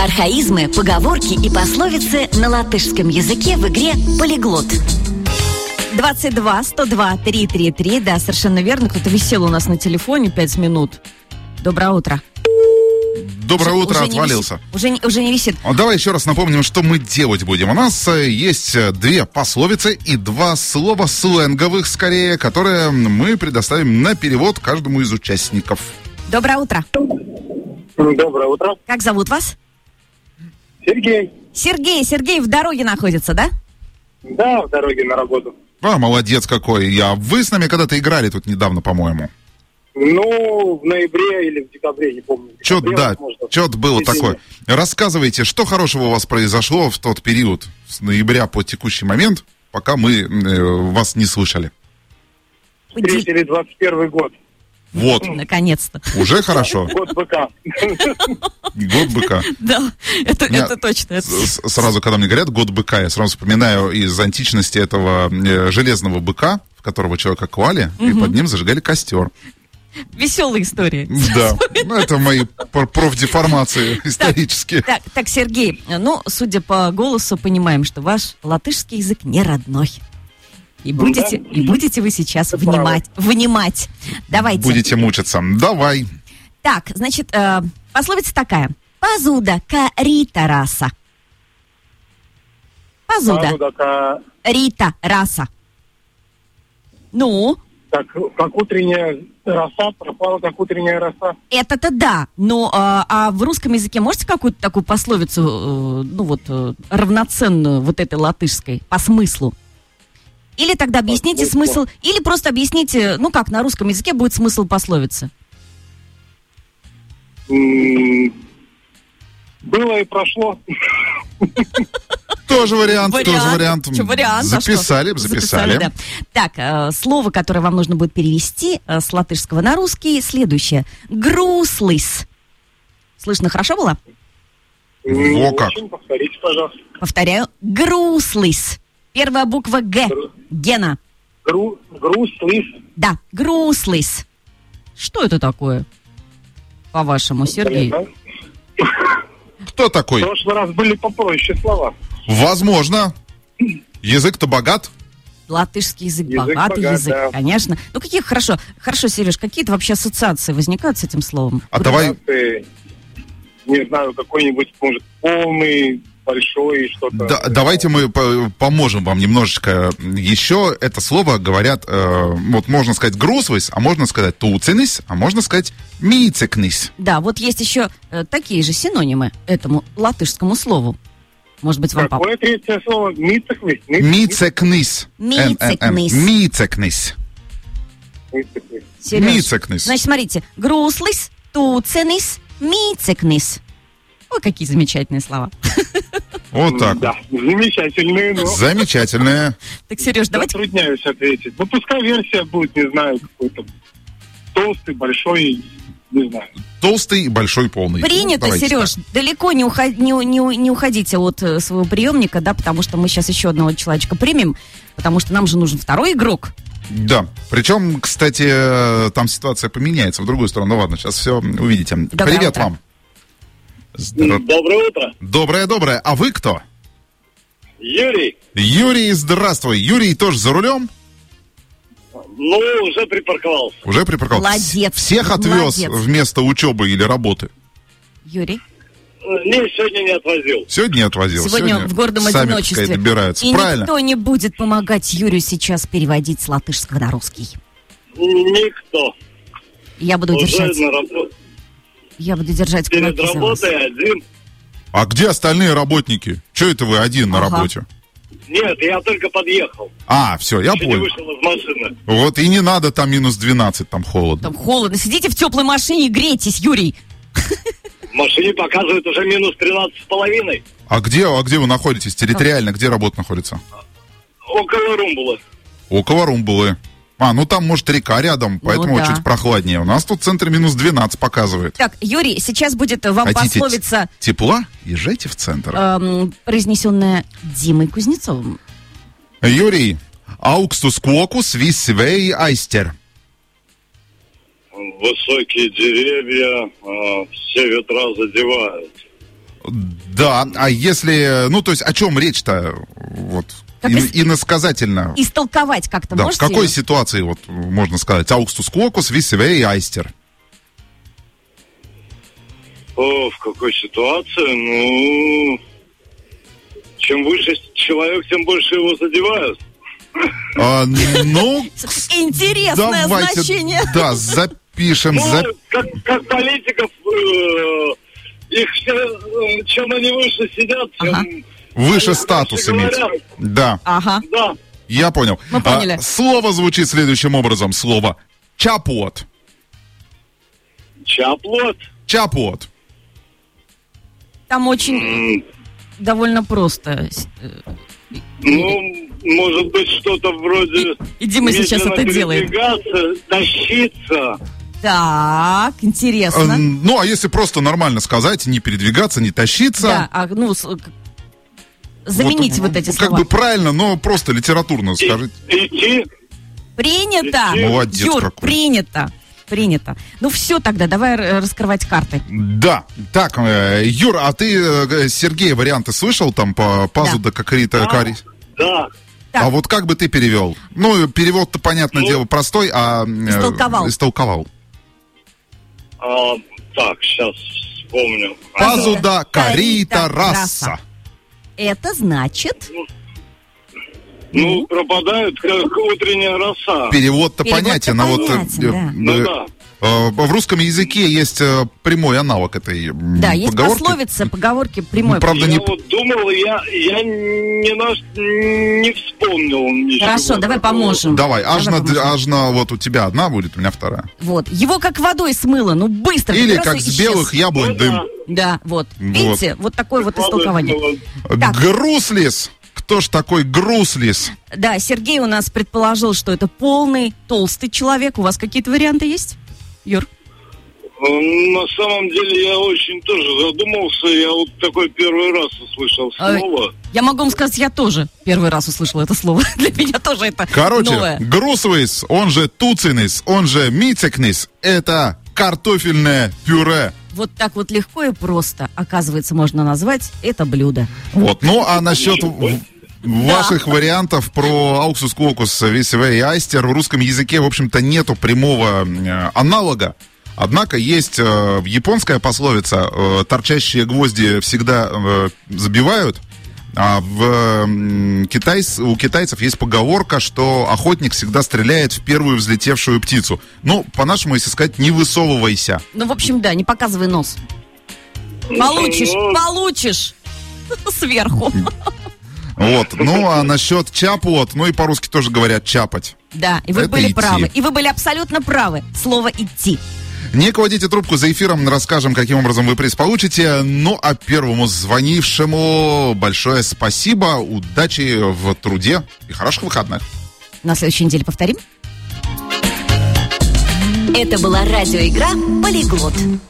Архаизмы, поговорки и пословицы на латышском языке в игре «Полиглот». 22-102-333. Да, совершенно верно. Кто-то висел у нас на телефоне 5 минут. Доброе утро. Доброе утро, уже отвалился. Уже не висит. Давай еще раз напомним, что мы делать будем. У нас есть 2 пословицы и 2 слова сленговых, скорее, которые мы предоставим на перевод каждому из участников. Доброе утро. Доброе утро. Как зовут вас? Сергей. Сергей в дороге находится, да? Да, в дороге на работу. Молодец какой. Вы с нами когда-то играли тут недавно, по-моему. Ну, в ноябре или в декабре, не помню. Что-то было такое. Рассказывайте, что хорошего у вас произошло в тот период, с ноября по текущий момент, пока мы вас не слышали. Встретили 21 год. Вот. Наконец-то. Уже хорошо. Год быка. Год быка. Да, это точно. Сразу, когда мне говорят «год быка», я сразу вспоминаю из античности этого железного быка, в которого человека клали, и под ним зажигали костер. Веселые истории. Да, это мои профдеформации исторические. Так, Сергей, судя по голосу, понимаем, что ваш латышский язык не родной. И будете вы сейчас внимать. Давайте. Будете мучиться. Давай. Так, значит, пословица такая. Пазуда карита раса. Пазуда рита раса. Ну? Так, как утренняя роса, пропала как утренняя роса. Это-то да. Но а в русском языке можете какую-то такую пословицу, равноценную вот этой латышской по смыслу? Или тогда объясните смысл, или просто объясните, как на русском языке будет смысл пословицы? Было и прошло. Тоже вариант. Записали. Да. Так, слово, которое вам нужно будет перевести с латышского на русский, следующее. Груслис. Слышно хорошо было? Во как. Повторите, пожалуйста. Повторяю. Груслис. Первая буква Г. Гена. Груслис. Да, груслис. Что это такое? По-вашему, Сергей? Кто такой? В прошлый раз были попроще слова. Возможно. Язык-то богат. Латышский язык богатый язык, да. Конечно. Какие хорошо, Сереж, какие-то вообще ассоциации возникают с этим словом? Давай. Не знаю, какой-нибудь, может, полный, большой, что-то. Давайте мы поможем вам немножечко. Еще это слово говорят, можно сказать груслис, а можно сказать туценис, а можно сказать мицекнис. Да, вот есть еще такие же синонимы этому латышскому слову. Может быть, вам Какое третье слово? Мицекнис. Мицекнис. Мицекнис. Значит, смотрите. Груслис, туценис, мицекнис. Ой, какие замечательные слова. Вот так. Да, замечательные. Замечательные. Так, Сереж, давайте... Затрудняюсь ответить. Пускай версия будет, не знаю, какой-то толстый, большой, не знаю. Толстый, большой, полный. Принято, Сереж. Так. Далеко не уходите от своего приемника, да, потому что мы сейчас еще одного человечка примем, потому что нам же нужен второй игрок. Да, причем, кстати, там ситуация поменяется в другую сторону. Ну ладно, сейчас все увидите. Доброе Привет утро. вам. Доброе утро. Доброе. А вы кто? Юрий. Юрий, здравствуй. Юрий тоже за рулем? Уже припарковался. Молодец. Всех отвез вместо учебы или работы? Юрий? Не, сегодня не отвозил. Сегодня в гордом одиночестве. Сами добираются. И правильно? Никто не будет помогать Юрию сейчас переводить с латышского на русский. Никто. Я буду держать. Я буду держать кулаки перед работой один. А где остальные работники? Че это вы один на работе? Нет, я только подъехал. Все, я понял. Не вышел из машины. Вот и не надо там минус 12, там холодно. Там холодно. Сидите в теплой машине и грейтесь, Юрий. В машине показывают уже минус 13,5. А где вы находитесь территориально? Где работа находится? Около Румбулы. Там, может, река рядом, поэтому чуть прохладнее. У нас тут в центре минус 12 показывает. Так, Юрий, сейчас будет вам пословица... Тепла? Езжайте в центр. Произнесенная Димой Кузнецовым. Юрий, аукстус кокус висвей айстер. Высокие деревья все ветра задевают. Да, а если... Ну, то есть, о чем речь-то? Вот, иносказательно. Истолковать как-то Да, можете? в какой ситуации, вот, можно сказать, augstus quocus visivei aister? В какой ситуации? Ну, чем выше человек, тем больше его задевают. Ну, Интересное значение. Да, запишем. Как политиков, их все, чем они выше сидят, тем... Выше статус иметь. Да. Ага. Да. Я понял. Мы поняли. Слово звучит следующим образом. Слово чапот. Чаплот. Чапот. Там очень довольно просто. Ну, может быть, что-то вроде... И Дима сейчас это делает. Тащиться. Так, интересно. Ну, а если просто нормально сказать, не передвигаться, не тащиться. Да, замените вот эти слова. Как бы правильно, но просто литературно скажите. Идти. Принято. Молодец Юр, какой. принято. Ну все тогда, давай раскрывать карты. Да. Так, Юр, а ты, Сергей, варианты слышал там по пазу Да. до какарита кари? Да. Так. А вот как бы ты перевел? Ну, перевод-то, понятное дело, простой, а... Истолковал. Так, сейчас вспомню. Пазу да карита карита раса. раса. Это значит... Ну, пропадает как утренняя роса. Перевод-то Перевод-то понятен, а вот понятен, да. Ну да. в русском языке есть прямой аналог этой Да, есть поговорки. пословица, поговорки прямой. Правда, Я не... вот думал, я не вспомнил ничего. Хорошо, давай поможем. Давай, аж поможем. на вот у тебя одна будет, у меня вторая. Вот, его как водой смыло, ну быстро. Или раз и как с исчез. белых яблонь Ну дым. да. Да, вот. Видите, вот такое вот Ладно, истолкование. Так. Груслис. Кто ж такой груслис? Да, Сергей у нас предположил, что это полный, толстый человек. У вас какие-то варианты есть, Юр? На самом деле я очень тоже задумался. Я вот такой первый раз услышал слово. Я могу вам сказать, я тоже первый раз услышала это слово. Для меня тоже это Короче, новое. груслис, он же туцинис, он же мицекнис, это картофельное пюре. Вот так вот легко и просто, оказывается, можно назвать это блюдо. Вот. Ну, а насчет ваших вариантов про auxus quocus visivei aister в русском языке, в общем-то, нету прямого аналога. Однако есть японская пословица «торчащие гвозди всегда забивают», а у китайцев есть поговорка, что охотник всегда стреляет в первую взлетевшую птицу. Ну, по-нашему, если сказать, не высовывайся. Ну, в общем, да, не показывай нос. Получишь сверху. Вот. Ну, а насчет чапот, ну и по-русски тоже говорят чапать. Да, и вы Это были идти. правы. И вы были абсолютно правы. Слово «идти». Не кладите трубку, за эфиром расскажем, каким образом вы приз получите. Ну, а первому звонившему большое спасибо, удачи в труде и хороших выходных. На следующей неделе повторим. Это была радиоигра «Полиглот».